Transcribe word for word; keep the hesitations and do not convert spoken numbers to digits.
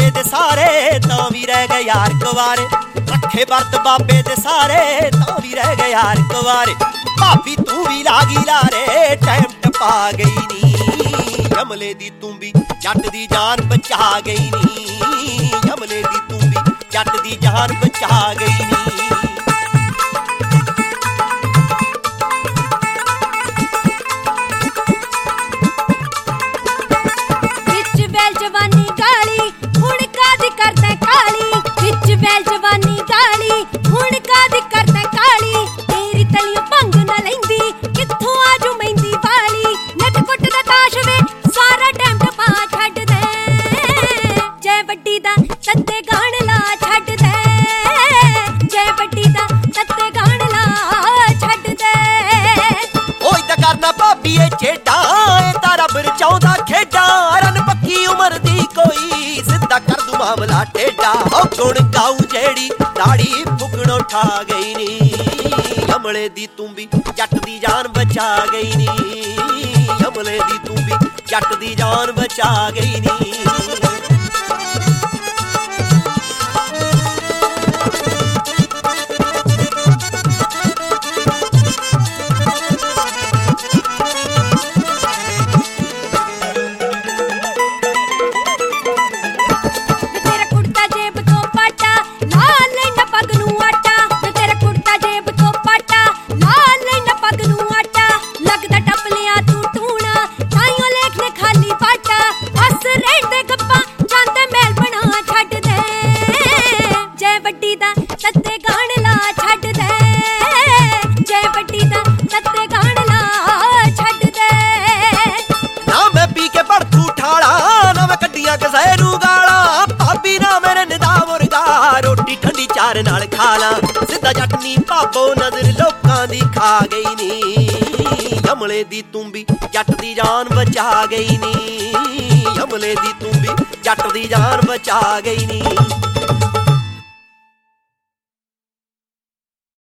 बाबे दे सारे तां भी रह गए यार कुवारे। रखे वर्त बाबे दे सारे तां भी रह गए यार कुवारे। भाभी तू भी लागी लारे टाइम टपा गई नी यमले दी तू भी जट दी जान बचा गई नी यमले दी तू भी जट दी जान बचा गई नी। चाहता खेडा रन पक्की उम्र दी कोई सिद्धा कर दूं मामला टेढ़ा। ओ गुण गाऊं जेड़ी दाढ़ी फुकणों ठा गई नी यमले दी तू भी जट दी जान बचा गई नी यमले दी तू भी जट दी जान बचा गई नी। रोटी ठंडी चार नाल खा ला सिद्धा जट नी भाबो नजर लोकां दी खा गई नी यमले दी तू भी जट दी जान बचा गई नी यमले दी तू भी जट दी जान बचा गई नी।